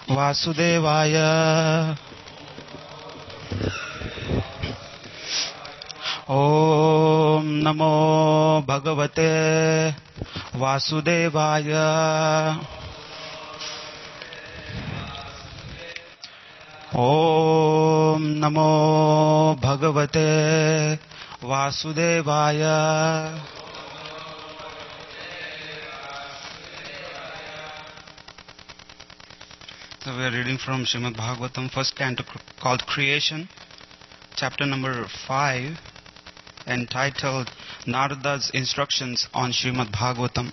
वासुदेवाय। ओम नमो भगवते वासुदेवाय। ओम नमो भगवते वासुदेवाय। So we are reading from Srimad Bhagavatam, first canto called Creation, chapter number 5, entitled Narada's Instructions on Srimad Bhagavatam,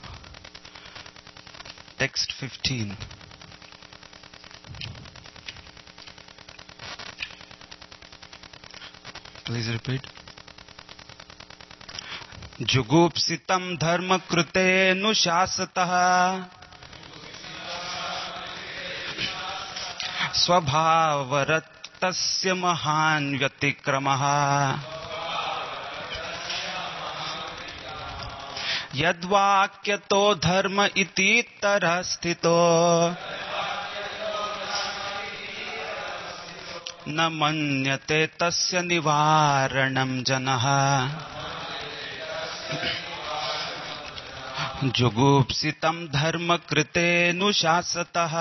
text 15. Please repeat. जुगुप्सितं धर्म कृते नुशासतः स्वभावरक्तस्य महान् व्यतिक्रमः यद्वाक्यतो धर्म इति तरः स्थितो न मन्यते तस्य निवारणं जनः। जुगुप्सितं धर्म कृते नुशासतः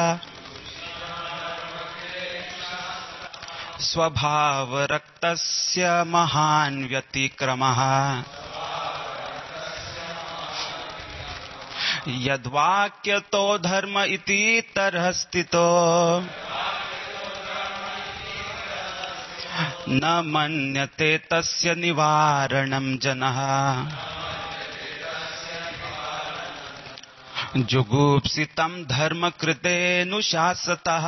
स्वभावरक्तस्य महान् व्यतिक्रमः यद्वाक्यतो धर्म इति तरः स्थितो न मन्यते तस्य निवारणं जनः। जुगुप्सितं धर्म कृते नुशासतः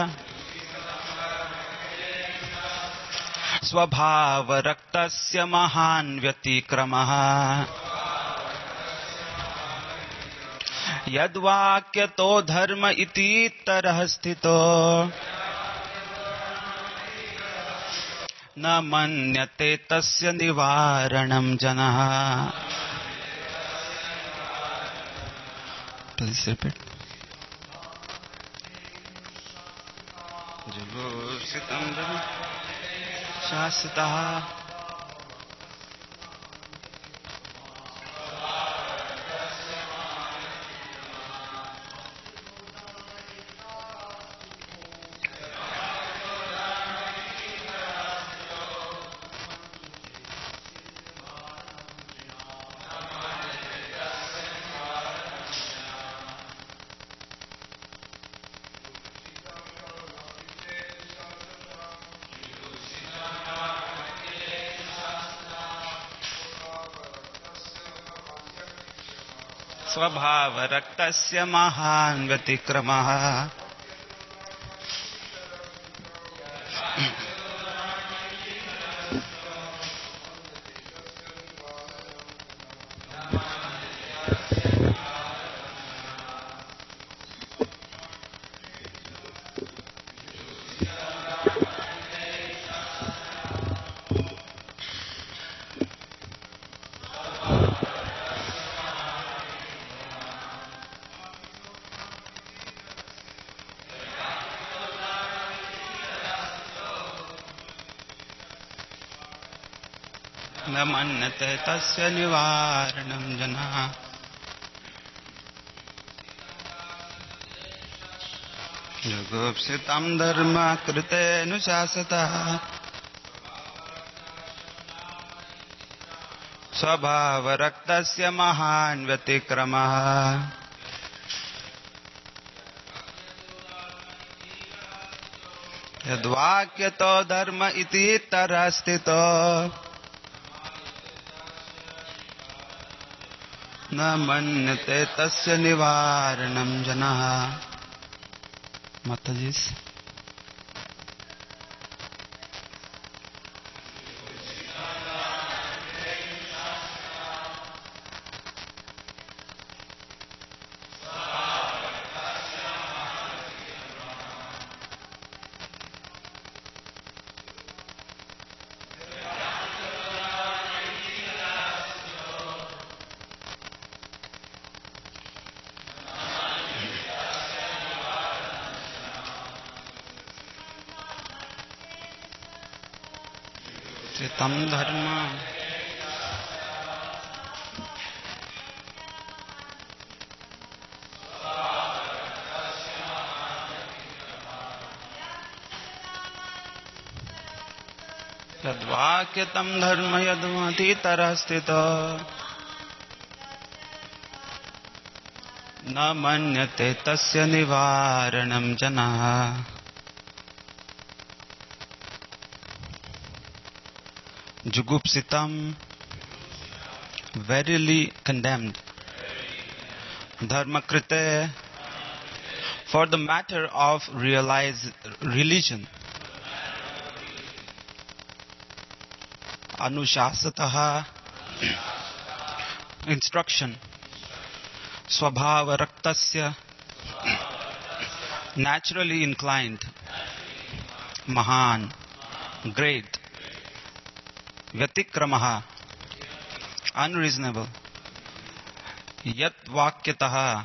स्वभावरक्तस्य महान् व्यतिक्रमः यद्वाक्यतो धर्म इति तरः स्थितो न मन्यते तस्य निवारणं जनः। Please repeat. जुगुप्सितं धर्म शास्त्रतः स्वभावरक्तस्य महान् व्यतिक्रमः न मन्यते तस्य निवारणं जनः। जुगुप्सितं धर्म कृते नुशासतः स्वभावरक्तस्य महान् व्यतिक्रमः यद्वाक्यतो धर्म इति तरः स्थितो न मन्यते तस्य निवारणं जनः। माताजी Kritam dharma. Yadvakyatam dharma yadvati tarastita. Na manyate tasya nivaranam janaha. Jugupsitam, verily condemned. Dharmakrite, for the matter of religion. Anushasataha, instruction. Swabhava raktasya, naturally inclined. Mahan, great. Vyatikramaha, unreasonable. Yat vakyataha,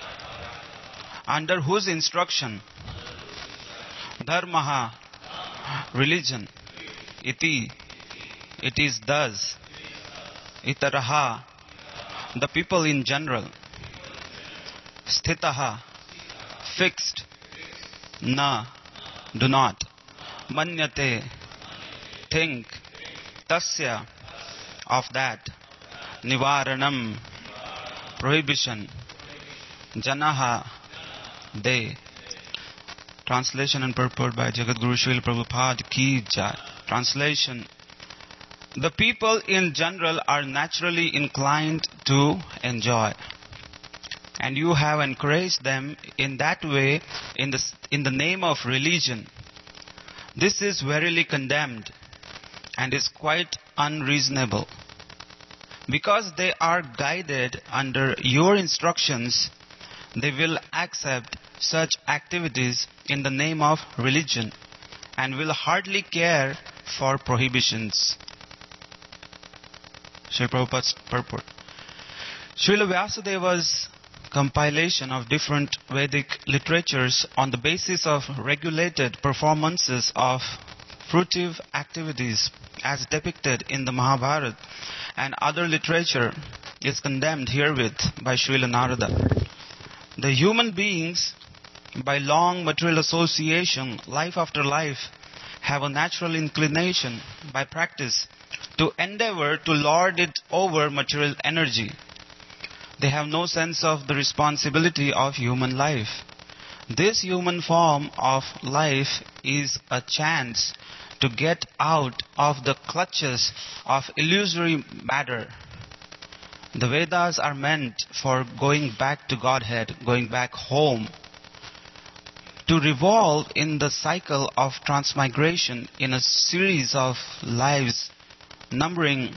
under whose instruction. Dharmaha, religion. Iti, it is thus. Itaraha, the people in general. Sthitaha, fixed. Na, do not. Manyate, think. Tasya, of that. Nivaranam, prohibition. Janaha, they. Translation and purport by Jagadguru Srila Prabhupada Ki Jai. Translation. The people in general are naturally inclined to enjoy. And you have encouraged them in that way in the name of religion. This is verily condemned and is quite unreasonable. Because they are guided under your instructions, they will accept such activities in the name of religion and will hardly care for prohibitions. Srila Prabhupada's purport. Srila Vyasadeva's compilation of different Vedic literatures on the basis of regulated performances of fruitive activities as depicted in the Mahabharata and other literature is condemned herewith by Srila Narada. The human beings, by long material association, life after life, have a natural inclination by practice to endeavor to lord it over material energy. They have no sense of the responsibility of human life. This human form of life is a chance to get out of the clutches of illusory matter. The Vedas are meant for going back to Godhead, going back home, to revolve in the cycle of transmigration in a series of lives numbering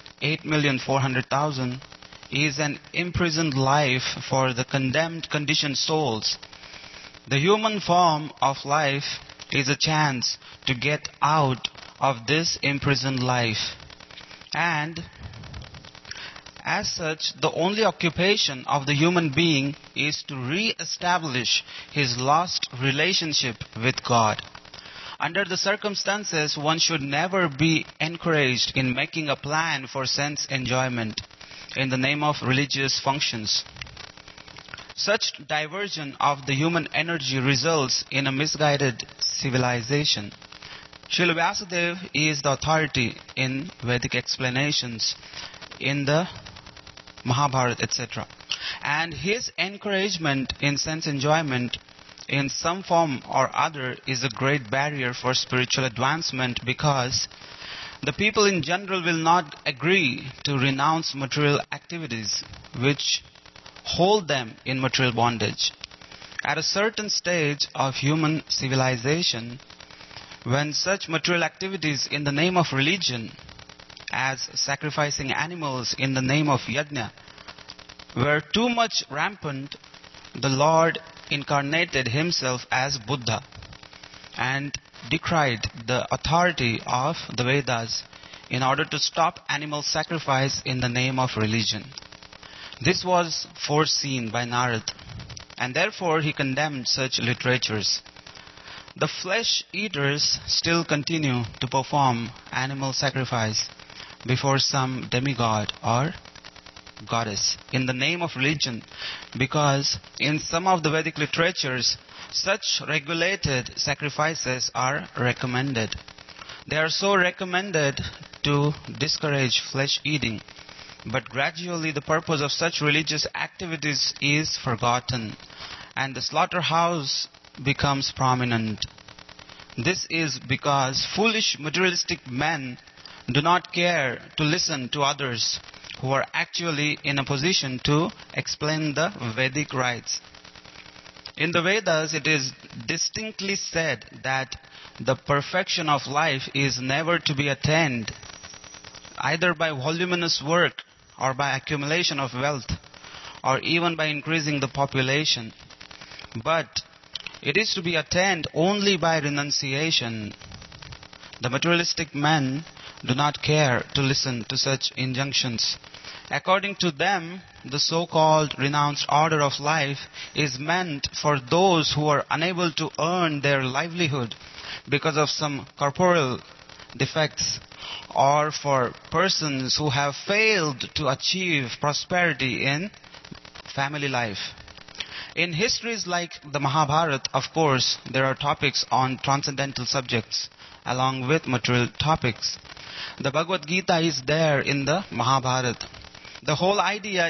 8,400,000 is an imprisoned life for the condemned conditioned souls. The human form of life is a chance to get out of this imprisoned life. And as such, the only occupation of the human being is to re-establish his lost relationship with God. Under the circumstances, one should never be encouraged in making a plan for sense enjoyment in the name of religious functions. Such diversion of the human energy results in a misguided civilization. Srila Vyasadeva is the authority in Vedic explanations in the Mahabharata, etc. And his encouragement in sense enjoyment in some form or other is a great barrier for spiritual advancement, because the people in general will not agree to renounce material activities which hold them in material bondage. At a certain stage of human civilization, when such material activities in the name of religion, as sacrificing animals in the name of yajna, were too much rampant, the Lord incarnated himself as Buddha and decried the authority of the Vedas in order to stop animal sacrifice in the name of religion. This was foreseen by Narad, and therefore he condemned such literatures. The flesh eaters still continue to perform animal sacrifice before some demigod or goddess in the name of religion, because in some of the Vedic literatures such regulated sacrifices are recommended. They are so recommended to discourage flesh eating, but gradually the purpose of such religious activities is forgotten and the slaughterhouse becomes prominent. This is because foolish materialistic men do not care to listen to others who are actually in a position to explain the Vedic rites. In the Vedas, it is distinctly said that the perfection of life is never to be attained either by voluminous work or by accumulation of wealth or even by increasing the population, but it is to be attained only by renunciation. The materialistic men do not care to listen to such injunctions. According to them, the so-called renounced order of life is meant for those who are unable to earn their livelihood because of some corporeal defects, or for persons who have failed to achieve prosperity in family life. In histories like the Mahabharata, of course, there are topics on transcendental subjects along with material topics. The Bhagavad Gita is there in the Mahabharata. The whole idea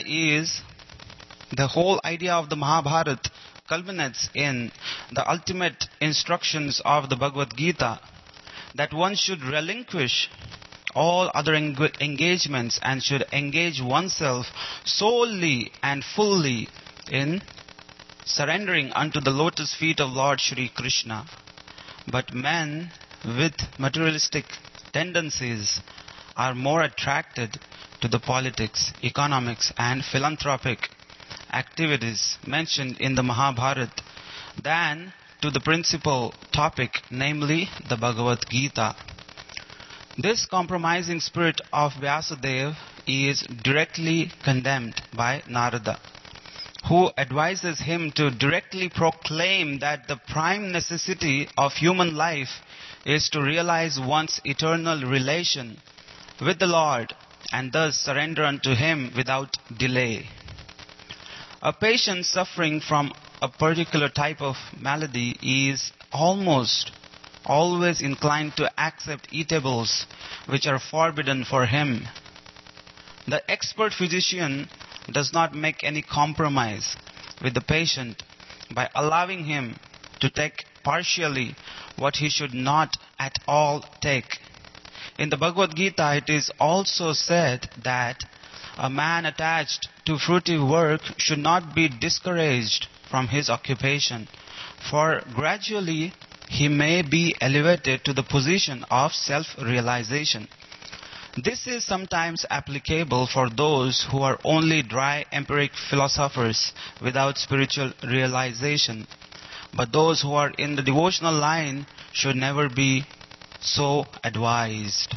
of the Mahabharata culminates in the ultimate instructions of the Bhagavad Gita, that one should relinquish all other engagements and should engage oneself solely and fully in surrendering unto the lotus feet of Lord Shri Krishna. But men with materialistic tendencies are more attracted to the politics, economics and philanthropic activities mentioned in the Mahabharata than to the principal topic, namely the Bhagavad Gita. This compromising spirit of Vyasadeva is directly condemned by Narada, who advises him to directly proclaim that the prime necessity of human life is to realize one's eternal relation with the Lord and thus surrender unto Him without delay. A patient suffering from a particular type of malady is almost always inclined to accept eatables which are forbidden for him. The expert physician does not make any compromise with the patient by allowing him to take partially what he should not at all take. In the Bhagavad Gita, it is also said that a man attached to fruitive work should not be discouraged from his occupation, for gradually he may be elevated to the position of self-realization. This is sometimes applicable for those who are only dry empiric philosophers without spiritual realization. But those who are in the devotional line should never be so advised.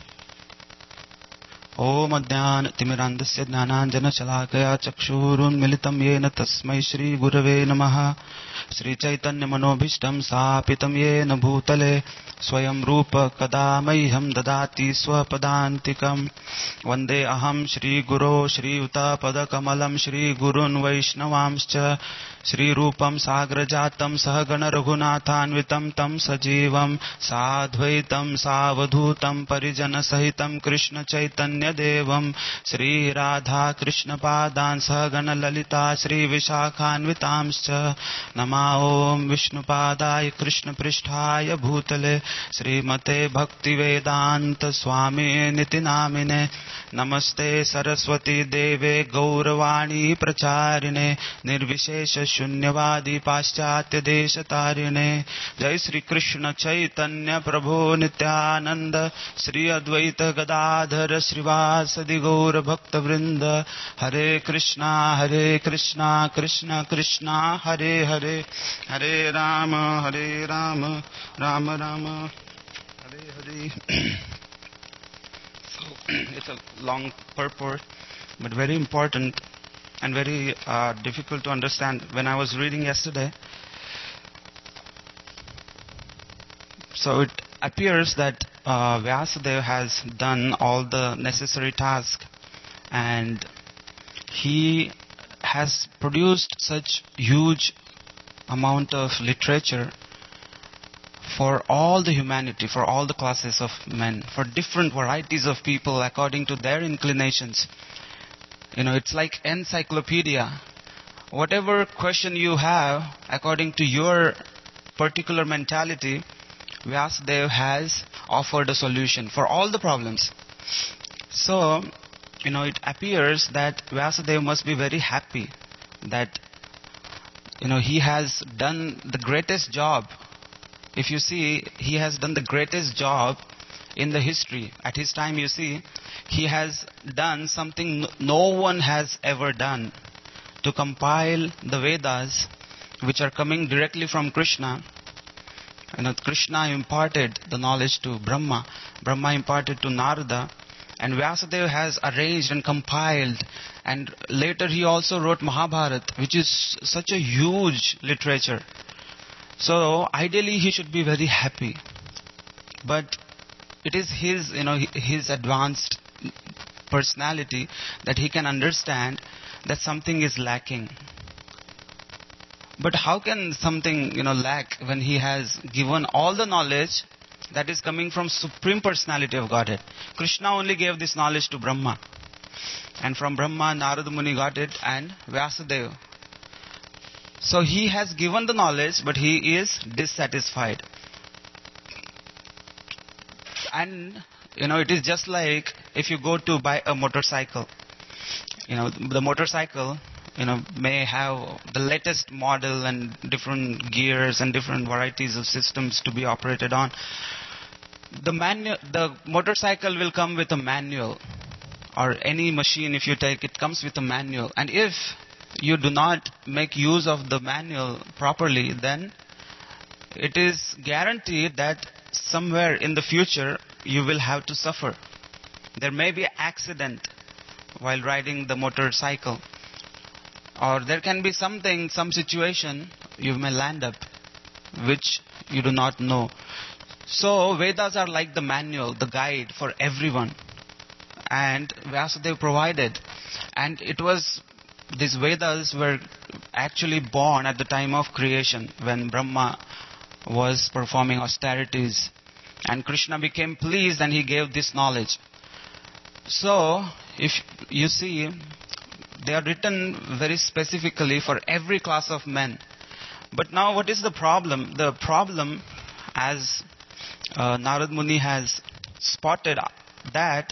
Om Adyan Timirandasya Jnananjana Shalakaya Chakshurunmilitam Yena Tasmai Shri Gurave Namaha Shri Chaitanya Manobhishtam Sapitam Yena Bhutale Swayam Rupa Kadamaiham Dadati Swapadantikam Vande Aham Shri Guru Shri Uta Padakamalam Shri Gurun Vaishnavamscha Shri Rupam Sagrajatam Sahagana Raghunathanvitam Tam Sajivam Sadhvaitam Savadhutam Parijana Sahitam Krishna Chaitanya Devam Shri Radha Krishna Padan Sahagana Lalita Shri Vishakhanvitamscha Nama Om Vishnu Padaya Krishna Pristhaya Bhutale Shri Mate Bhakti Vedanta Swami Niti Namine Namaste Saraswati Deve Gauravani Pracharine Nirvishesha Shunyavadi Paschatya Deshatarine Jai Shri Krishna Chaitanya Prabhu Nityananda Shri Advaita Gadadhara Srivasadi Gaura Bhakta Vrinda Hare Krishna Krishna Krishna Hare Hare Hare Rama Rama Rama Hare Hare. So it's a long purport but very important and very difficult to understand. When I was reading yesterday, So it appears that Vyasadeva has done all the necessary tasks, and he has produced such huge amount of literature for all the humanity, for all the classes of men, for different varieties of people according to their inclinations. It's like encyclopedia. Whatever question you have, according to your particular mentality, Vyasadeva has offered a solution for all the problems. So, it appears that Vyasadeva must be very happy that, he has done the greatest job. If you see, he has done the greatest job in the history. At his time, you see, he has done something no one has ever done, to compile the Vedas, which are coming directly from Krishna. Krishna imparted the knowledge to Brahma. Brahma imparted to Narada. And Vyasadeva has arranged and compiled. And later he also wrote Mahabharata, which is such a huge literature. So ideally he should be very happy. But it is his advanced personality that he can understand that something is lacking. But how can something lack when he has given all the knowledge that is coming from Supreme Personality of Godhead? Krishna only gave this knowledge to Brahma, and from Brahma Narada Muni got it, and Vyasadeva. So he has given the knowledge, but he is dissatisfied. And it is just like if you go to buy a motorcycle. The motorcycle may have the latest model and different gears and different varieties of systems to be operated on. The motorcycle will come with a manual, or any machine if you take, it comes with a manual. And if you do not make use of the manual properly, then it is guaranteed that somewhere in the future you will have to suffer. There may be an accident while riding the motorcycle, or there can be some situation you may land up which you do not know. So Vedas are like the manual, the guide for everyone, and Vyasadeva provided. And these Vedas were actually born at the time of creation, when Brahma was performing austerities, and Krishna became pleased and he gave this knowledge. So if you see, they are written very specifically for every class of men. But now what is the problem? The problem, as Narad Muni has spotted, that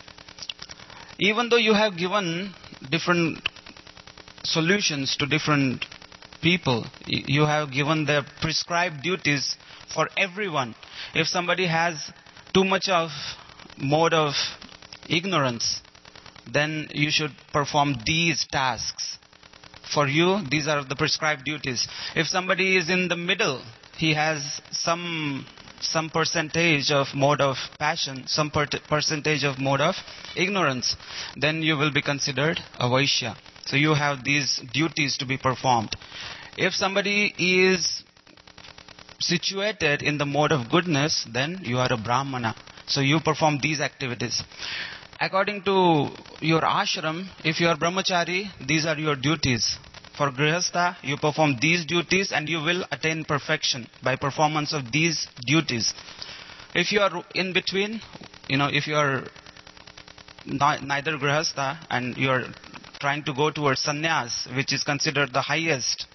even though you have given different solutions to different people, you have given the prescribed duties for everyone. If somebody has too much of mode of ignorance, then you should perform these tasks. For you, these are the prescribed duties. If somebody is in the middle, he has some percentage of mode of passion, some percentage of mode of ignorance, then you will be considered a Vaishya. So you have these duties to be performed. If somebody is situated in the mode of goodness, then you are a Brahmana. So you perform these activities. According to your ashram, if you are brahmachari, these are your duties. For grihastha, you perform these duties and you will attain perfection by performance of these duties. If you are in between, if you are neither grihastha and you are trying to go towards sannyas, which is considered the highest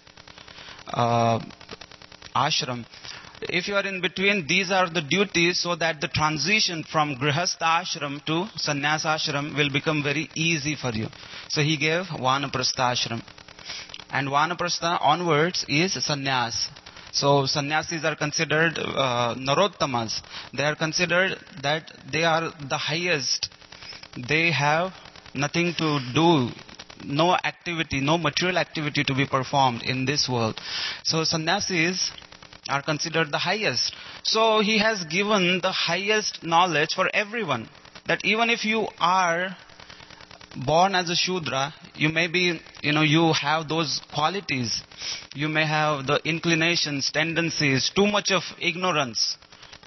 ashram, if you are in between, these are the duties, so that the transition from grihastha ashram to sannyas ashram will become very easy for you. So he gave vanaprastha ashram. And vanaprastha onwards is sannyas. So sannyasis are considered narottamas. They are considered that they are the highest. They have nothing to do, no activity, no material activity to be performed in this world. So sannyasis are considered the highest. So he has given the highest knowledge for everyone. That even if you are born as a Shudra, you may be, you have those qualities. You may have the inclinations, tendencies, too much of ignorance,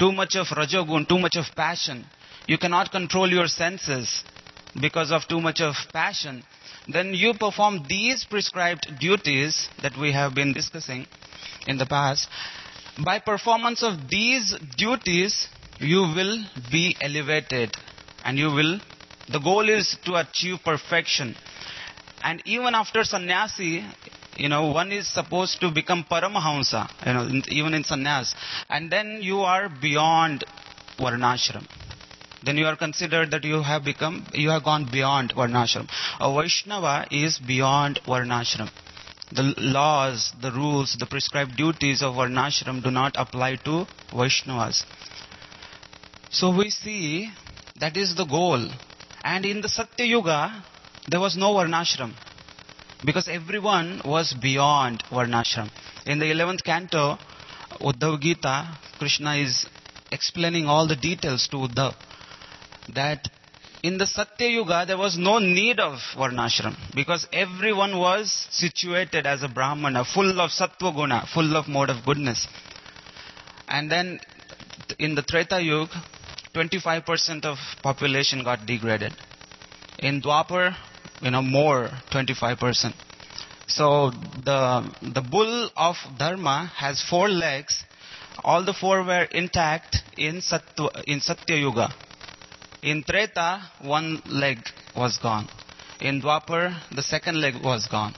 too much of rajogun, too much of passion, you cannot control your senses because of too much of passion, then you perform these prescribed duties that we have been discussing in the past. By performance of these duties, you will be elevated, and the goal is to achieve perfection. And even after sannyasi, one is supposed to become paramahamsa, even in sannyas. And then you are beyond varnashram. Then you are considered that you have gone beyond varnashram. A Vaishnava is beyond varnashram. The laws, the rules, the prescribed duties of varnashram do not apply to Vaishnavas. So we see that is the goal. And in the Satya Yuga, there was no varnashram, because everyone was beyond varnashram. In the 11th canto, Uddhav Gita, Krishna is explaining all the details to Uddhav, that in the Satya Yuga there was no need of varnashram, because everyone was situated as a brahmana, full of sattva guna, full of mode of goodness. And then in the Treta Yuga, 25% of population got degraded. In Dwapar, more, 25%. So the bull of dharma has 4 legs. All the 4 were intact in Satya Yuga. In Treta, 1 leg was gone. In Dwapar, the 2nd leg was gone.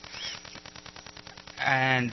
And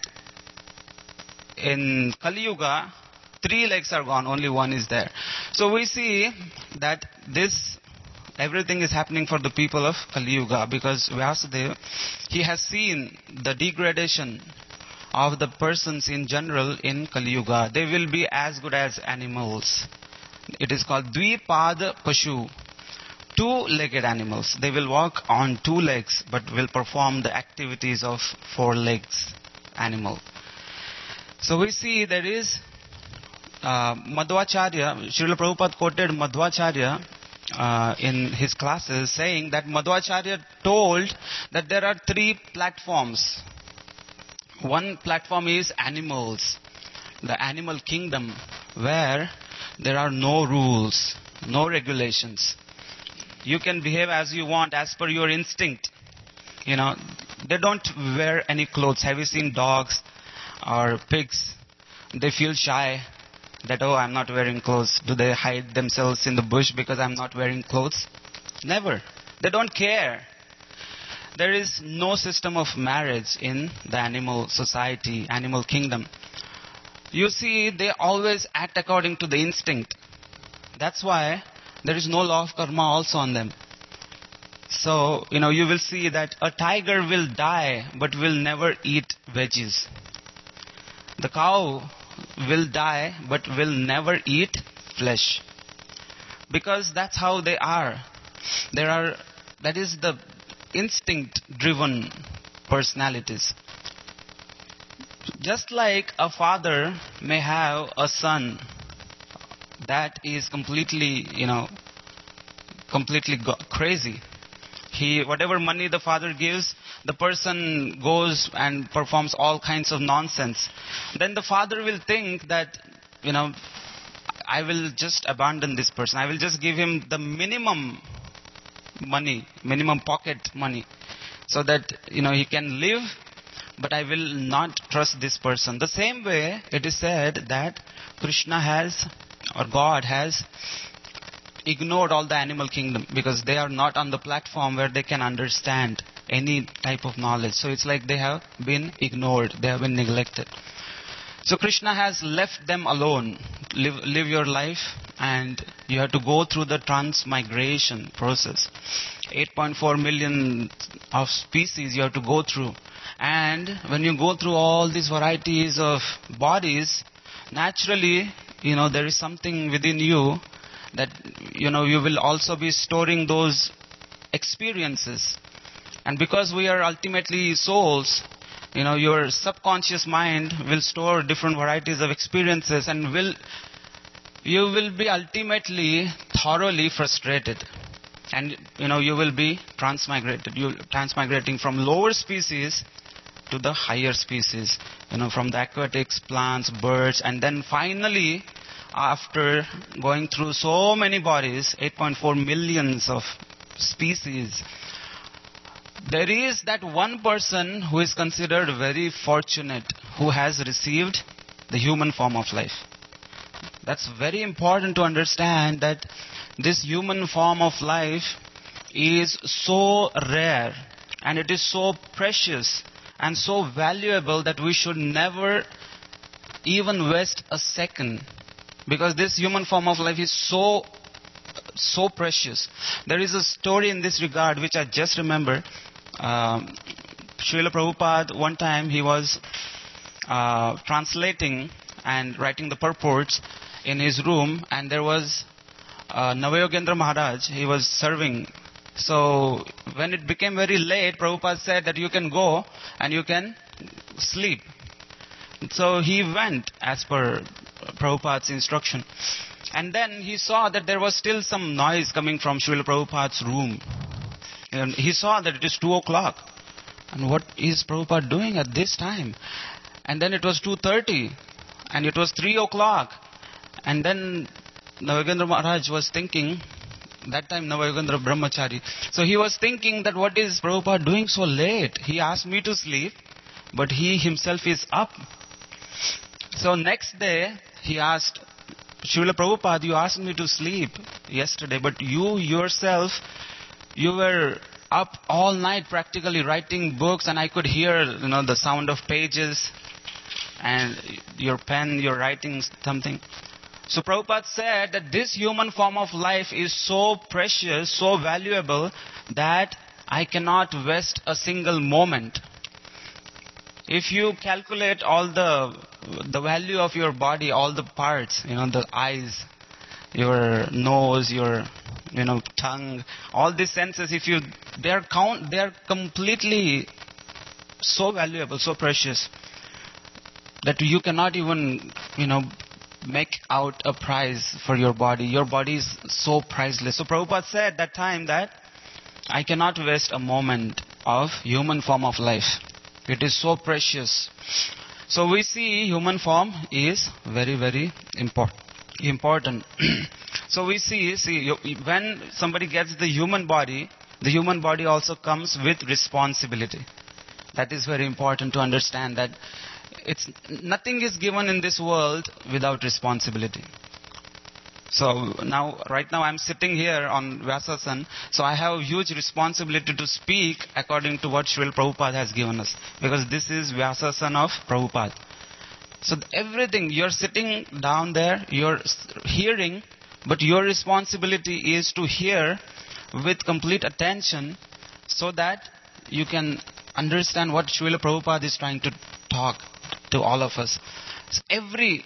in Kali Yuga, 3 legs are gone, only 1 is there. So we see that everything is happening for the people of Kali Yuga, because Vyasadeva, he has seen the degradation of the persons in general in Kali Yuga. They will be as good as animals. It is called Dvipad Pashu, 2-legged animals. They will walk on 2 legs, but will perform the activities of 4 legs animal. So we see there is Madhvacharya, Srila Prabhupada quoted Madhvacharya in his classes, saying that Madhvacharya told that there are 3 platforms. One platform is animals, the animal kingdom, where there are no rules, no regulations. You can behave as you want, as per your instinct. They don't wear any clothes. Have you seen dogs or pigs? They feel shy that, I'm not wearing clothes. Do they hide themselves in the bush because I'm not wearing clothes? Never. They don't care. There is no system of marriage in the animal society, animal kingdom. You see, they always act according to the instinct. That's why there is no law of karma also on them. So, you will see that a tiger will die but will never eat veggies. The cow will die but will never eat flesh. Because that's how they are. That is the instinct-driven personalities. Just like a father may have a son that is completely crazy. Whatever money the father gives, the person goes and performs all kinds of nonsense. Then the father will think that, I will just abandon this person. I will just give him the minimum money, minimum pocket money, so that, he can live, but I will not trust this person. The same way it is said that Krishna has, or God has, ignored all the animal kingdom, because they are not on the platform where they can understand any type of knowledge. So it's like they have been ignored, they have been neglected. So Krishna has left them alone. Live your life, and you have to go through the transmigration process. 8.4 million of species you have to go through. And when you go through all these varieties of bodies, naturally, there is something within you that, you will also be storing those experiences. And because we are ultimately souls, your subconscious mind will store different varieties of experiences, and you will be ultimately thoroughly frustrated. And, you will be transmigrating from lower species to the higher species, from the aquatics, plants, birds, and then finally, after going through so many bodies, 8.4 millions of species, there is that one person who is considered very fortunate, who has received the human form of life. That's very important to understand, that this human form of life is so rare and it is so precious and so valuable that we should never even waste a second, because this human form of life is so precious. There is a story in this regard which I just remember. Srila Prabhupada, one time he was translating and writing the purports in his room, and there was Navayogendra Maharaj, he was serving. So when it became very late, Prabhupada said that you can go and you can sleep. So he went as per Prabhupada's instruction. And then he saw that there was still some noise coming from Srila Prabhupada's room. And he saw that it is 2 o'clock. And what is Prabhupada doing at this time? And then it was 2:30. And it was 3 o'clock. And then Navayogendra Maharaj was thinking, that time Navayogendra Brahmachari. So he was thinking that what is Prabhupada doing so late? He asked me to sleep, but he himself is up. So next day, he asked, Srila Prabhupada, you asked me to sleep yesterday, but you yourself, you were up all night practically writing books, and I could hear, the sound of pages and your pen, you're writing something. So Prabhupada said that this human form of life is so precious, so valuable, that I cannot waste a single moment. If you calculate all the value of your body, all the parts, the eyes, your nose, your tongue, all these senses, they are completely so valuable, so precious, that you cannot even make out a price for your body. Your body is so priceless. So Prabhupada said that time that I cannot waste a moment of human form of life. It is so precious. So we see human form is very, very important. So we see when somebody gets the human body also comes with responsibility. That is very important to understand, that nothing is given in this world without responsibility. So right now I'm sitting here on Vyasasana, so I have huge responsibility to speak according to what Srila Prabhupada has given us, because this is Vyasasana of Prabhupada. So everything, you're sitting down there, you're hearing, but your responsibility is to hear with complete attention, so that you can understand what Srila Prabhupada is trying to talk to all of us. So every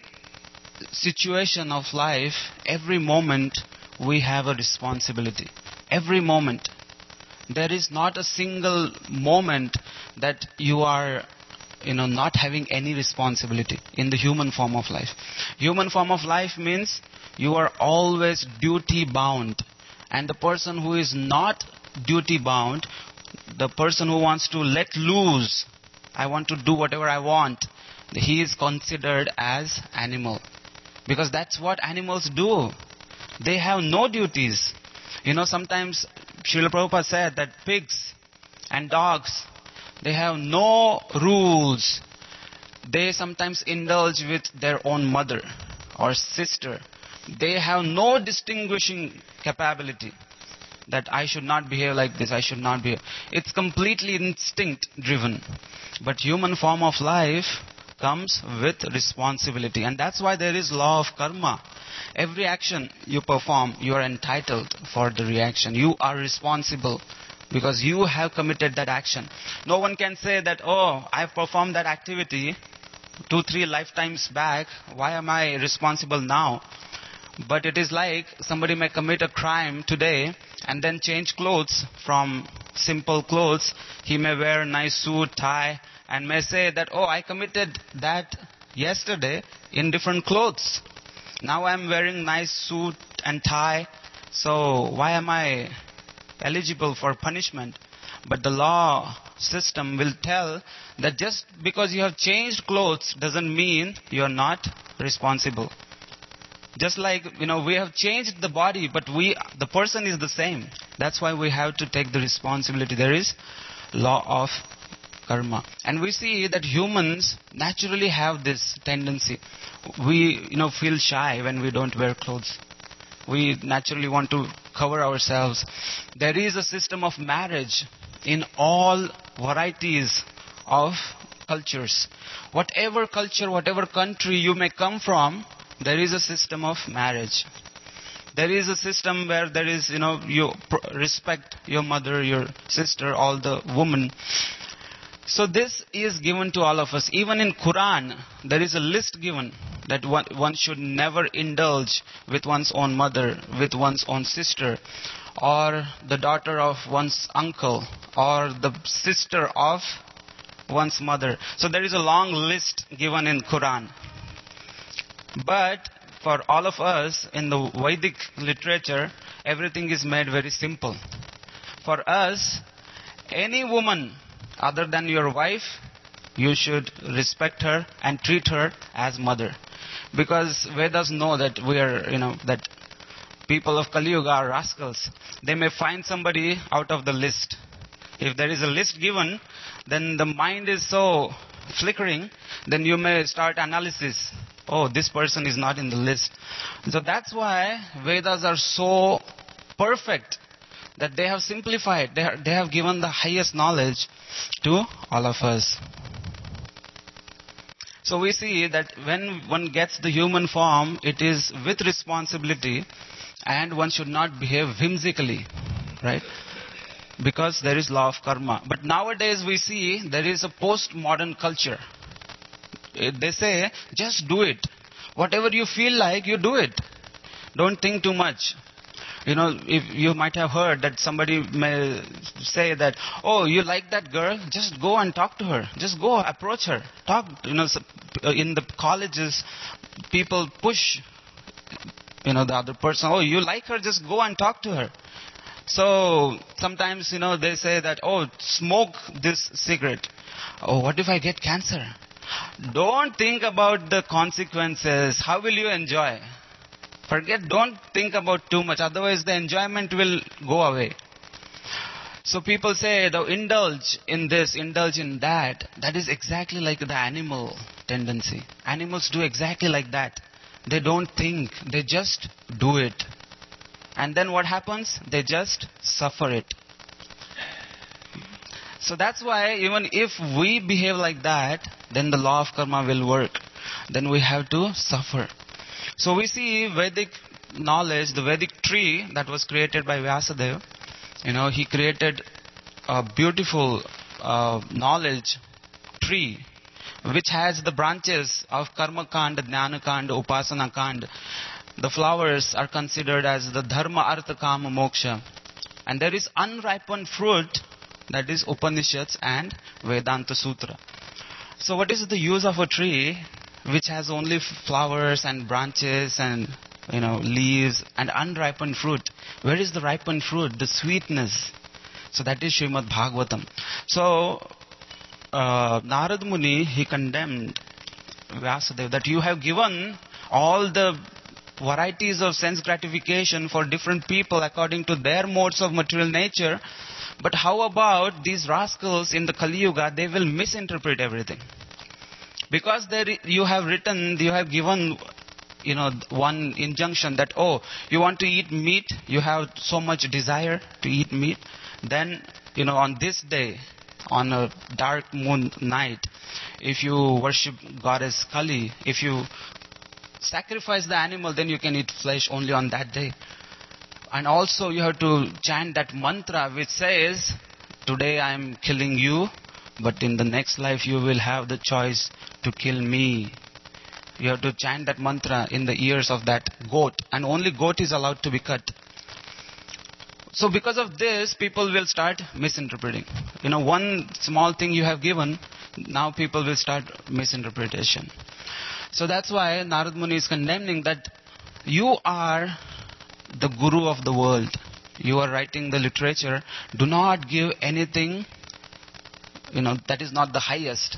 situation of life, every moment, we have a responsibility. Every moment. There is not a single moment that you are not having any responsibility in the human form of life. Human form of life means you are always duty bound. And the person who is not duty bound, the person who wants to let loose, I want to do whatever I want, he is considered as animal. Because that's what animals do. They have no duties. Sometimes Srila Prabhupada said that pigs and dogs, they have no rules. They sometimes indulge with their own mother or sister. They have no distinguishing capability, that I should not behave like this, I should not behave. It's completely instinct driven. But human form of life comes with responsibility. And that's why there is law of karma. Every action you perform, you are entitled for the reaction. You are responsible because you have committed that action. No one can say that, oh, I've performed that activity 2-3 lifetimes back. Why am I responsible now? But it is like somebody may commit a crime today and then change clothes from simple clothes. He may wear a nice suit, tie, and may say that, oh, I committed that yesterday in different clothes. Now I'm wearing nice suit and tie, so why am I eligible for punishment? But the law system will tell that just because you have changed clothes doesn't mean you're not responsible. Just like, we have changed the body, but the person is the same. That's why we have to take the responsibility. There is law of karma. And we see that humans naturally have this tendency. We, feel shy when we don't wear clothes. We naturally want to cover ourselves. There is a system of marriage in all varieties of cultures. Whatever culture, whatever country you may come from, there is a system of marriage. There is a system where there is, you respect your mother, your sister, all the women. So this is given to all of us. Even in Quran, there is a list given that one should never indulge with one's own mother, with one's own sister, or the daughter of one's uncle, or the sister of one's mother. So there is a long list given in Quran. But for all of us in the Vedic literature, everything is made very simple. For us, any woman other than your wife, you should respect her and treat her as mother. Because Vedas know that we are, that people of Kali Yuga are rascals. They may find somebody out of the list. If there is a list given, then the mind is so flickering, then you may start analysis. Oh, this person is not in the list. So that's why Vedas are so perfect, that they have simplified, they have given the highest knowledge to all of us. So we see that when one gets the human form, it is with responsibility, and one should not behave whimsically, right? Because there is law of karma. But nowadays we see there is a postmodern culture. They say, just do it. Whatever you feel like, you do it. Don't think too much. If you might have heard that somebody may say that, oh, you like that girl? Just go and talk to her. Just go approach her. Talk. In the colleges, people push, the other person. Oh, you like her? Just go and talk to her. So sometimes, they say that, oh, smoke this cigarette. Oh, what if I get cancer? Don't think about the consequences. How will you enjoy? Don't think about too much. Otherwise, the enjoyment will go away. So people say, indulge in this, indulge in that. That is exactly like the animal tendency. Animals do exactly like that. They don't think. They just do it. And then what happens? They just suffer it. So that's why even if we behave like that, then the law of karma will work. Then we have to suffer. So we see Vedic knowledge, the Vedic tree that was created by Vyasadeva. He created a beautiful knowledge tree which has the branches of Karma Kanda, Jnana Kanda, Upasana Kanda. The flowers are considered as the Dharma, Artha, Kama, Moksha. And there is unripened fruit, that is Upanishads and Vedanta Sutra. So what is the use of a tree which has only flowers and branches and leaves and unripened fruit? Where is the ripened fruit? The sweetness. So that is Srimad Bhagavatam. So Narad Muni, he condemned Vyasadeva that you have given all the varieties of sense gratification for different people according to their modes of material nature. But how about these rascals in the Kali Yuga? They will misinterpret everything. Because you have given, one injunction that, oh, you want to eat meat, you have so much desire to eat meat, then, on this day, on a dark moon night, if you worship goddess Kali, if you sacrifice the animal, then you can eat flesh only on that day. And also you have to chant that mantra which says, today I am killing you, but in the next life you will have the choice to kill me. You have to chant that mantra in the ears of that goat, and only goat is allowed to be cut. So because of this, people will start misinterpreting. One small thing you have given, now people will start misinterpretation. So that's why Narad Muni is condemning that you are the guru of the world. You are writing the literature. Do not give anything, that is not the highest.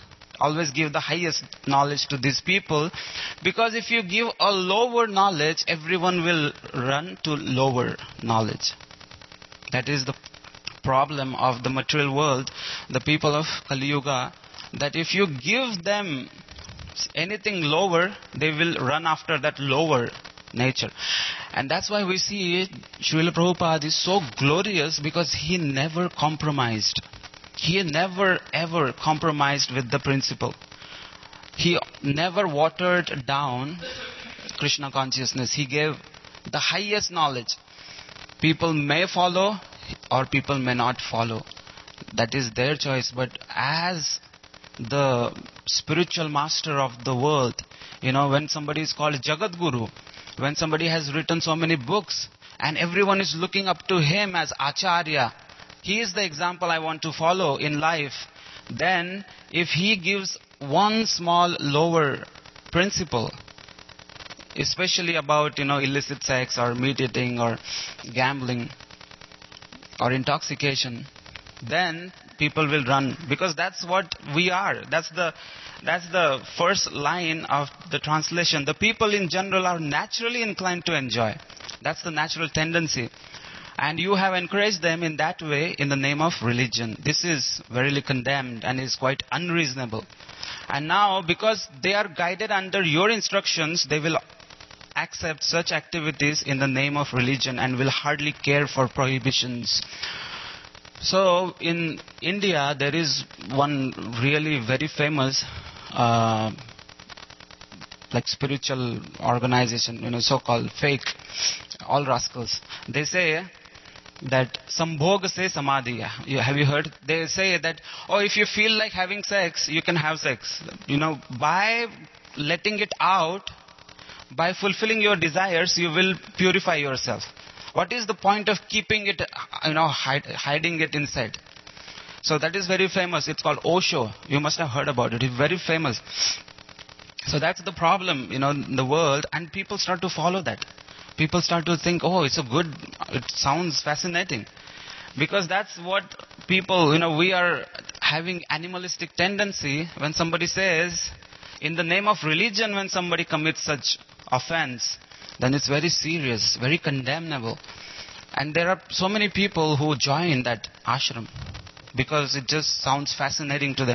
always give the highest knowledge to these people. Because if you give a lower knowledge, everyone will run to lower knowledge. That is the problem of the material world, the people of Kali Yuga, that if you give them anything lower, they will run after that lower nature. And that's why we see Srila Prabhupada is so glorious, because he never compromised. He never ever compromised with the principle. He never watered down Krishna consciousness. He gave the highest knowledge. People may follow or people may not follow. That is their choice. But as the spiritual master of the world, when somebody is called Jagat Guru, when somebody has written so many books and everyone is looking up to him as Acharya, he is the example I want to follow in life. Then if he gives one small lower principle, especially about illicit sex or meat eating or gambling or intoxication, then people will run, because that's what we are. That's the first line of the translation. The people in general are naturally inclined to enjoy. That's the natural tendency. And you have encouraged them in that way in the name of religion. This is verily condemned and is quite unreasonable. And now, because they are guided under your instructions, they will accept such activities in the name of religion and will hardly care for prohibitions. So in India, there is one really very famous spiritual organization, so-called fake, all rascals. They say that sambhog se samadhi. Have you heard? They say that, if you feel like having sex, you can have sex. By letting it out, by fulfilling your desires, you will purify yourself. What is the point of keeping it, hiding it inside? So that is very famous. It's called Osho. You must have heard about it. It's very famous. So that's the problem, in the world, and people start to follow that. People start to think, it sounds fascinating. Because that's what people, we are having animalistic tendency. When somebody says, in the name of religion, when somebody commits such offense, then it's very serious, very condemnable. And there are so many people who join that ashram because it just sounds fascinating to them.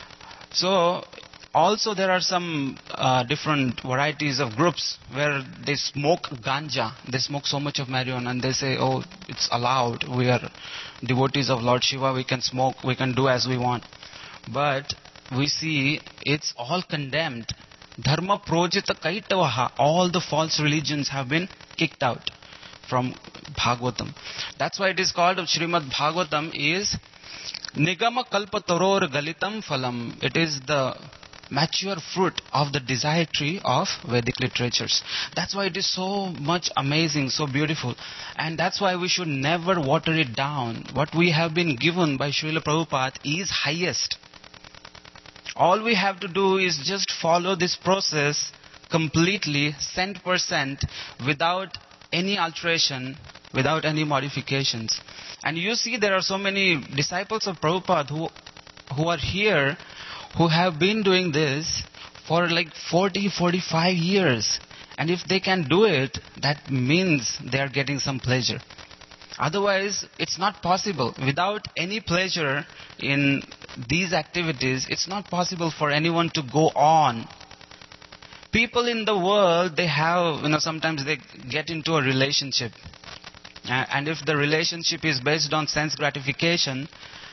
So also there are some different varieties of groups where they smoke ganja. They smoke so much of marijuana and they say, it's allowed. We are devotees of Lord Shiva. We can smoke. We can do as we want. But we see it's all condemned. Dharma projita kaitavaha. All the false religions have been kicked out from Bhagavatam. That's why it is called Srimad Bhagavatam is Nigama kalpataror galitam phalam. It is the mature fruit of the desire tree of Vedic literatures. That's why it is so much amazing, so beautiful. And that's why we should never water it down. What we have been given by Srila Prabhupada is highest. All we have to do is just follow this process completely, 100%, without any alteration, without any modifications. And you see there are so many disciples of Prabhupada who are here, who have been doing this for 40, 45 years. And if they can do it, that means they are getting some pleasure. Otherwise, it's not possible. Without any pleasure in these activities, it's not possible for anyone to go on. People in the world, they have, sometimes they get into a relationship. And if the relationship is based on sense gratification,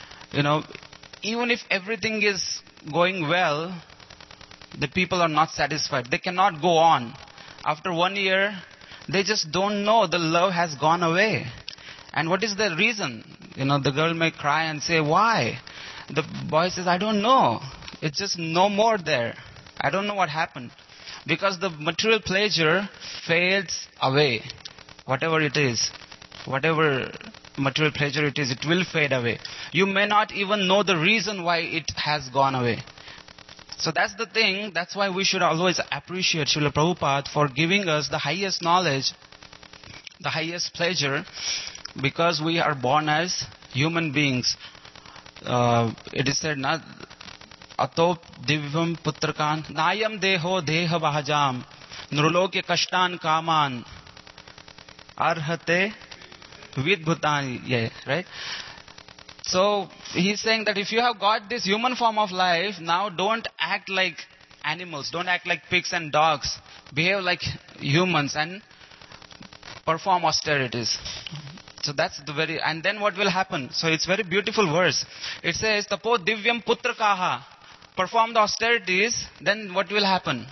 even if everything is going well, the people are not satisfied. They cannot go on. After 1 year, they just don't know. The love has gone away. And what is the reason? The girl may cry and say, why? The boy says, I don't know. It's just no more there. I don't know what happened. Because the material pleasure fades away. Whatever it is. Whatever material pleasure it is, it will fade away. You may not even know the reason why it has gone away. So that's the thing. That's why we should always appreciate Srila Prabhupada for giving us the highest knowledge, the highest pleasure, because we are born as human beings. It is said, Atop divyam putrakan nayam deho deha bahajam nrulokya kashtan kaman arhate vidbhutani. Yeah, right? So he's saying that if you have got this human form of life, now don't act like animals, don't act like pigs and dogs. Behave like humans and perform austerities. So that's the very, and then what will happen? So it's very beautiful verse. It says, Tapo divyam putrakaha. Perform the austerities, then what will happen?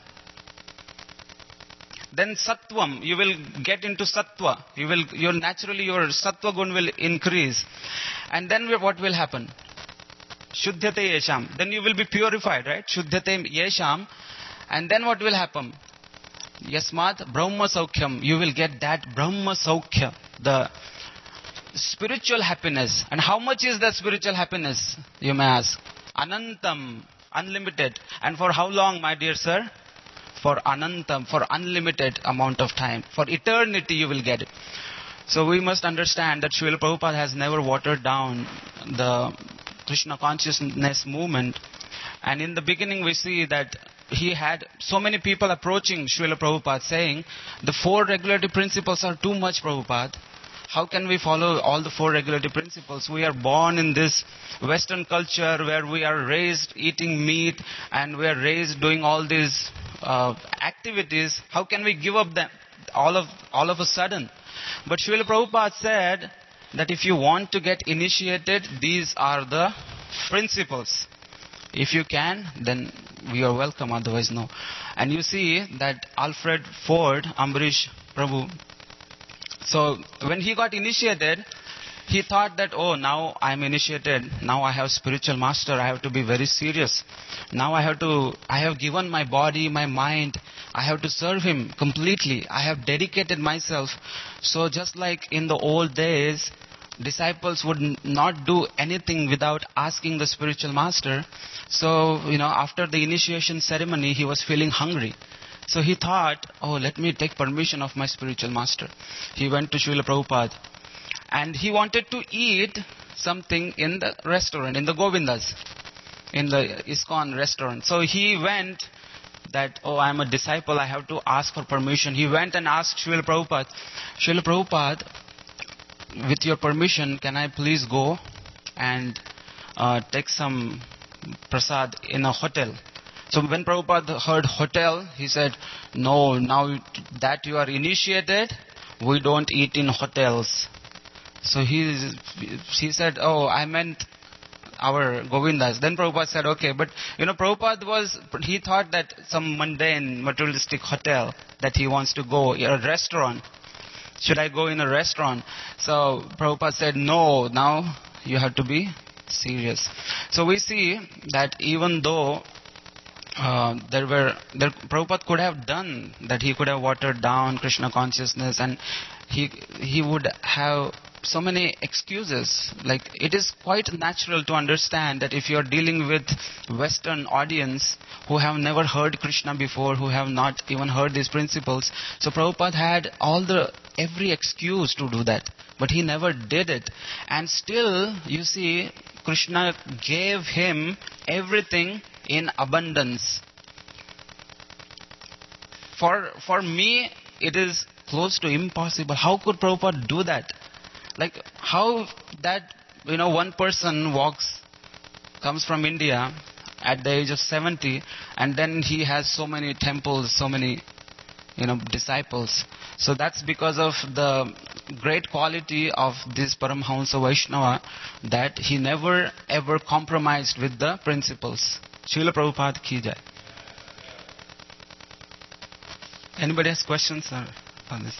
Then sattvam, you will get into sattva. Naturally your sattva gun will increase. And then what will happen? Shuddhate yesham. Then you will be purified, right? Shuddhate yesham. And then what will happen? Yasmat Brahma Saukhyam. You will get that Brahma Saukhya, the spiritual happiness. And how much is that spiritual happiness, you may ask? Anantam, unlimited. And for how long, my dear sir? For anantam, for unlimited amount of time. For eternity you will get it. So we must understand that Srila Prabhupada has never watered down the Krishna consciousness movement. And in the beginning we see that he had so many people approaching Srila Prabhupada saying, the 4 regulative principles are too much, Prabhupada. How can we follow all the 4 regulative principles? We are born in this Western culture where we are raised eating meat and we are raised doing all these activities. How can we give up them all of a sudden? But Srila Prabhupada said that if you want to get initiated, these are the principles. If you can, then we are welcome, otherwise no. And you see that Alfred Ford, Ambarish Prabhu, so when he got initiated, he thought that, oh, now I am initiated, now I have spiritual master, I have to be very serious. Now I have given my body, my mind, I have to serve him completely. I have dedicated myself. So just like in the old days, disciples would not do anything without asking the spiritual master. So, after the initiation ceremony, he was feeling hungry. So he thought, oh, let me take permission of my spiritual master. He went to Srila Prabhupada. And he wanted to eat something in the restaurant, in the Govindas, in the ISKCON restaurant. So he went that, oh, I'm a disciple, I have to ask for permission. He went and asked Srila Prabhupada, Srila Prabhupada, with your permission, can I please go and take some prasad in a hotel? So when Prabhupada heard hotel, he said, no, now that you are initiated, we don't eat in hotels. So he said, oh, I meant our Govindas. Then Prabhupada said, okay, but Prabhupada he thought that some mundane, materialistic hotel that he wants to go, a restaurant. Should I go in a restaurant? So Prabhupada said, no, now you have to be serious. So we see that even though Prabhupada could have done that, he could have watered down Krishna consciousness, and he would have so many excuses. Like, it is quite natural to understand that if you are dealing with Western audience who have never heard Krishna before, who have not even heard these principles, so Prabhupada had every excuse to do that, but he never did it. And still, you see, Krishna gave him everything in abundance. For me, it is close to impossible. How could Prabhupada do that? Like, how that, one person comes from India at the age of 70, and then he has so many temples, so many, disciples. So that's because of the great quality of this Paramhamsa Vaishnava, that he never ever compromised with the principles. Srila Prabhupada ki jai. Anybody has questions on this?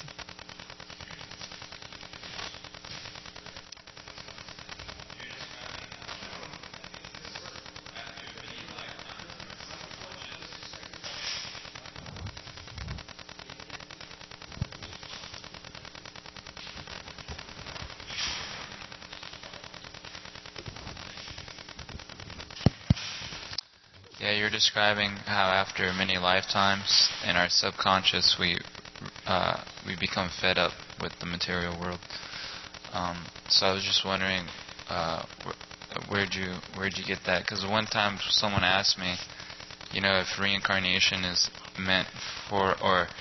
Yeah, you're describing how after many lifetimes in our subconscious we become fed up with the material world. So I was just wondering, where'd you get that? Because one time someone asked me, if reincarnation is meant for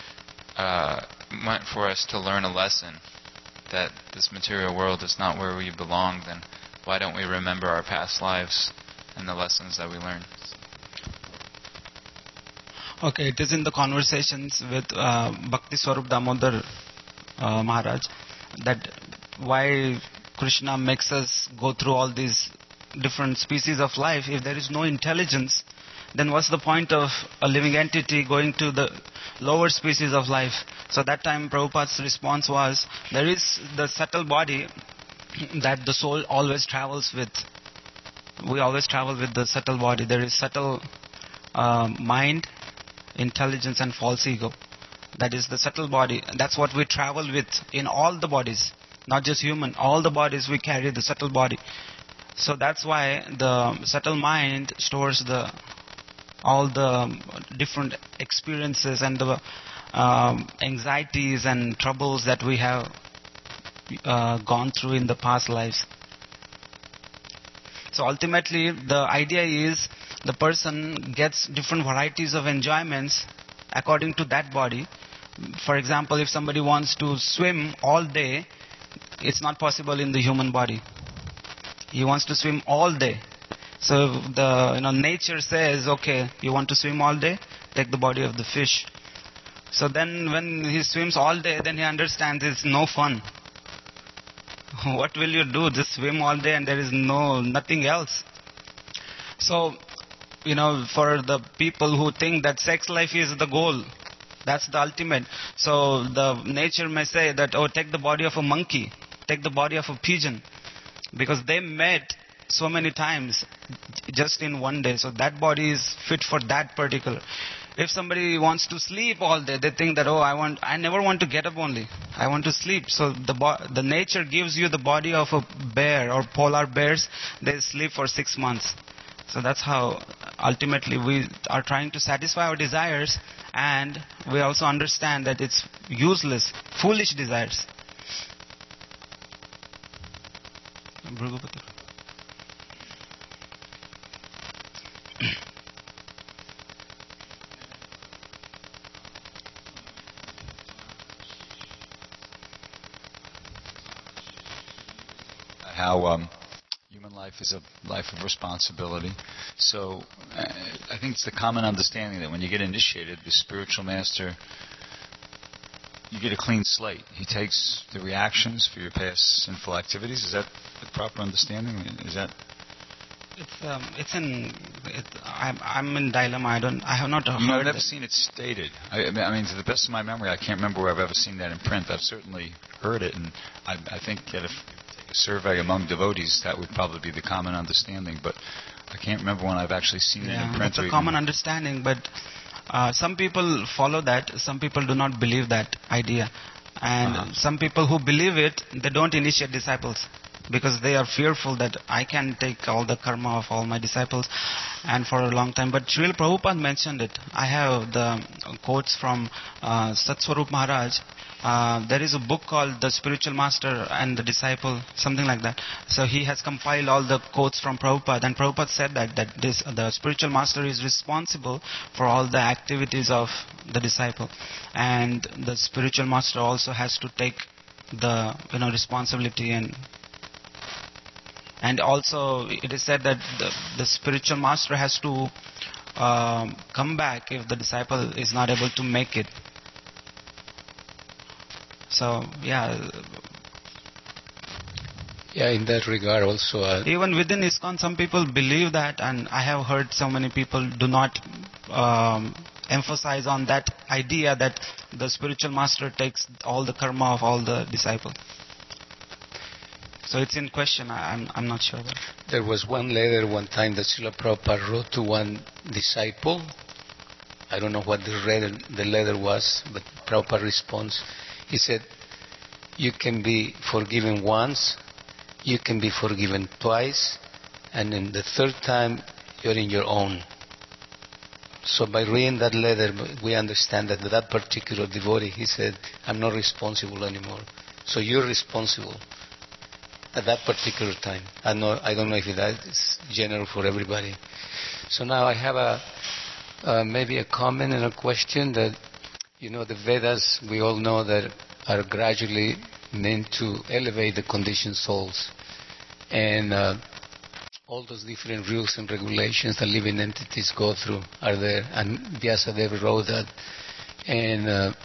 us to learn a lesson that this material world is not where we belong, then why don't we remember our past lives and the lessons that we learned? Okay, it is in the conversations with Bhakti Swarup Damodar Maharaj that why Krishna makes us go through all these different species of life. If there is no intelligence, then what's the point of a living entity going to the lower species of life? So that time Prabhupada's response was, there is the subtle body that the soul always travels with. We always travel with the subtle body. There is subtle mind, intelligence and false ego. That is the subtle body. That's what we travel with in all the bodies. Not just human. All the bodies we carry the subtle body. So that's why the subtle mind stores all the different experiences and the anxieties and troubles that we have gone through in the past lives. So ultimately, the idea is the person gets different varieties of enjoyments according to that body. For example, if somebody wants to swim all day, it's not possible in the human body. He wants to swim all day. So the nature says, okay, you want to swim all day? Take the body of the fish. So then when he swims all day, then he understands it's no fun. What will you do? Just swim all day and there is nothing else. So, for the people who think that sex life is the goal, that's the ultimate. So the nature may say that, take the body of a monkey, take the body of a pigeon, because they met so many times just in one day. So that body is fit for that particular. If somebody wants to sleep all day, they think that, I never want to get up only. I want to sleep. So the nature gives you the body of a bear or polar bears. They sleep for 6 months. So that's how ultimately we are trying to satisfy our desires, and we also understand that it's useless, foolish desires. How human life is a life of responsibility. So I think it's the common understanding that when you get initiated, the spiritual master, you get a clean slate. He takes the reactions for your past sinful activities. Is that the proper understanding? Is that? I'm in dilemma. I have not heard. I've never seen it stated. I mean, to the best of my memory, I can't remember where I've ever seen that in print. I've certainly heard it, and I think that if a survey among devotees, that would probably be the common understanding, but I can't remember when I've actually seen it in print. It's a common understanding, but some people follow that, some people do not believe that idea. And some people who believe it, they don't initiate disciples because they are fearful that I can take all the karma of all my disciples and for a long time. But Srila Prabhupada mentioned it. I have the quotes from Satswarup Maharaj. There is a book called The Spiritual Master and the Disciple, something like that. So he has compiled all the quotes from Prabhupada, and Prabhupada said that the spiritual master is responsible for all the activities of the disciple, and the spiritual master also has to take the responsibility, and also it is said that the spiritual master has to come back if the disciple is not able to make it. So, yeah, in that regard also. Even within ISKCON, some people believe that, and I have heard so many people do not emphasize on that idea that the spiritual master takes all the karma of all the disciples. So it's in question. I'm not sure about it. There was one letter one time that Srila Prabhupada wrote to one disciple. I don't know what the letter was, but Prabhupada responds. He said, you can be forgiven once, you can be forgiven twice, and in the third time, you're in your own. So by reading that letter, we understand that particular devotee, he said, I'm not responsible anymore. So you're responsible. at that particular time. I don't know if that is general for everybody. So now I have maybe a comment and a question that, the Vedas, we all know that are gradually meant to elevate the conditioned souls. And all those different rules and regulations that living entities go through are there. And Vyasadeva wrote that. And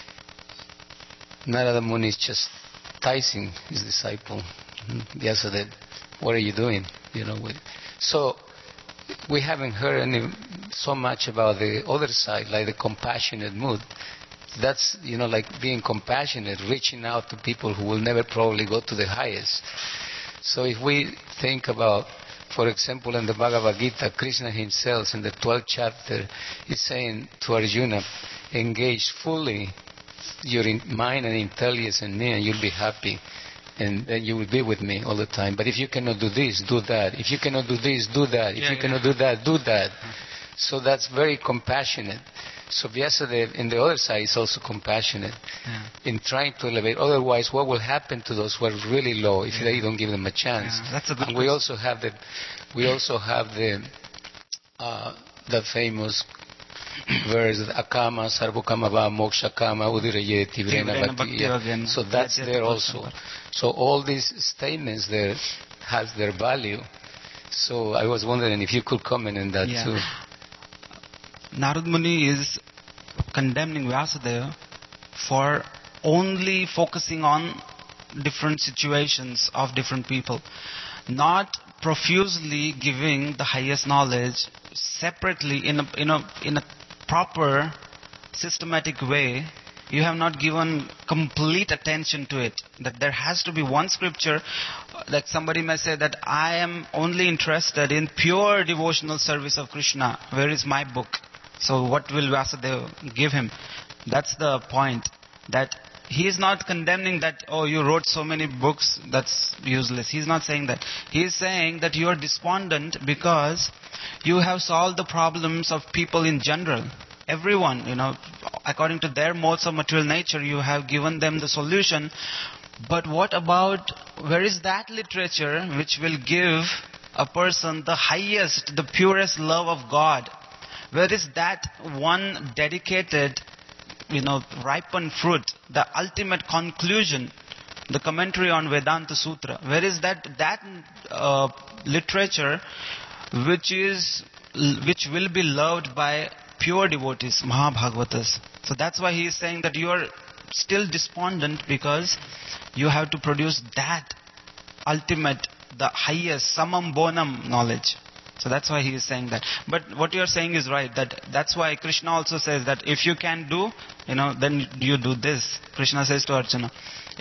Narada Muni is just chastising his disciple. Vyasadeva, what are you doing? So we haven't heard so much about the other side, like the compassionate mood. That's, like being compassionate, reaching out to people who will never probably go to the highest. So if we think about, for example, in the Bhagavad Gita, Krishna himself in the 12th chapter is saying to Arjuna, engage fully your mind and intelligence in me and you'll be happy. And then you will be with me all the time. But if you cannot do this, do that. If you cannot do this, do that. If you cannot do that, do that. So that's very compassionate. So Vyasadeva, in the other side, is also compassionate in trying to elevate. Otherwise, what will happen to those who are really low if they don't give them a chance? That's a good and we also have the famous verse, Akama, Sarvukama Va, Moksha Kama, Udirayeti, Vrena Bhaktiya. So that's there also. So all these statements there has their value. So I was wondering if you could comment on that too. Narad Muni is condemning Vyasadeva for only focusing on different situations of different people, not profusely giving the highest knowledge separately in a proper systematic way. You have not given complete attention to it. That there has to be one scripture, like somebody may say that I am only interested in pure devotional service of Krishna. Where is my book? So what will Vyasadeva give him? That's the point. That he is not condemning that, oh, you wrote so many books, that's useless. He is not saying that. He is saying that you are despondent because you have solved the problems of people in general. Everyone, according to their modes of material nature, you have given them the solution. But what about, where is that literature which will give a person the highest, the purest love of God? Where is that one dedicated, ripened fruit, the ultimate conclusion, the commentary on Vedanta Sutra? Where is that literature which will be loved by pure devotees, Mahabhagavatas? So that's why he is saying that you are still despondent because you have to produce that ultimate, the highest, samam bonam knowledge. So that's why he is saying that. But what you are saying is right. That's why Krishna also says that if you can do, then you do this. Krishna says to Arjuna,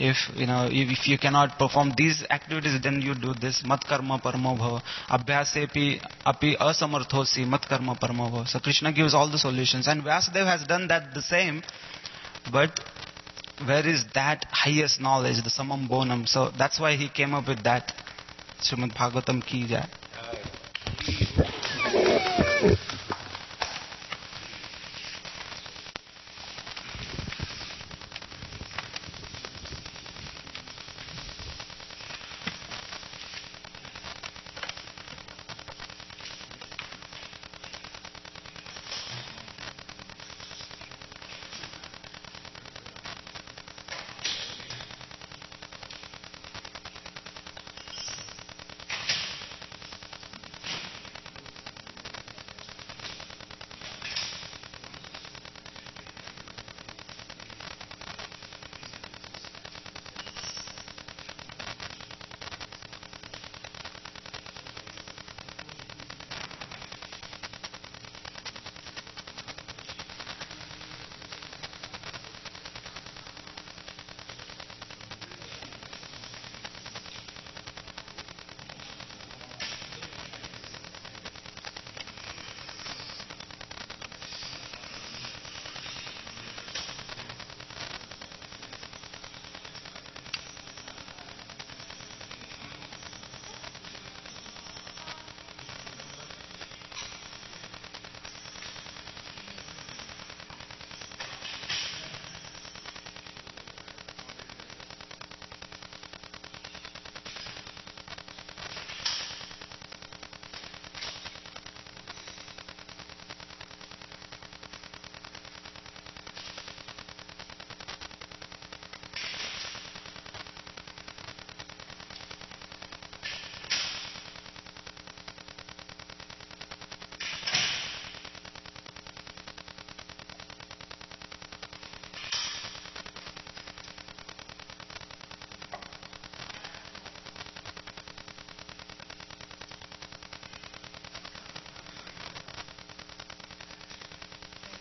if you cannot perform these activities, then you do this. Mat karma paramo bhava. Abhyasepi api asamarthosi mat karma paramo bhava. So Krishna gives all the solutions. And Vyasadeva has done that the same. But where is that highest knowledge, the samam bonam? So that's why he came up with that. Srimad Bhagavatam ki jai.